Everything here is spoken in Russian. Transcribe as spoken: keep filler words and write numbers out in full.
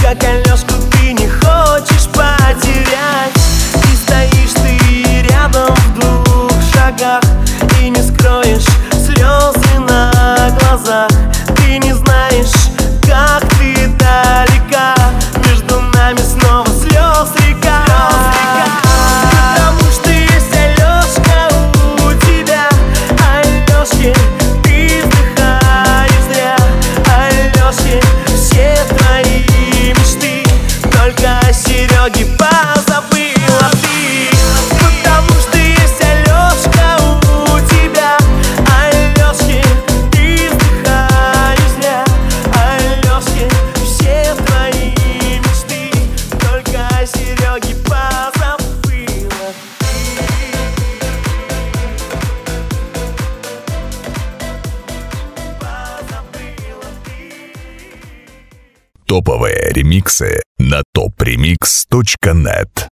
как Алёшку ты не хочешь потерять. И стоишь ты рядом в двух шагах, и не скроешь слезы на глазах. Ты не знаешь, как ты далека, между нами снова слез река. Потому что есть Алёшка у тебя, Алёшке ты вздыхаешь зря. Алёшке все твои мечты, только о Серёге позабыла ты. Потому что есть Алёшка у тебя, Алёшке ты вздыхаешь зря. Алёшке все твои мечты, только о Серёге позабыла ты. Позабыла ты. Топовые ремиксы на топ ремикс точка нет.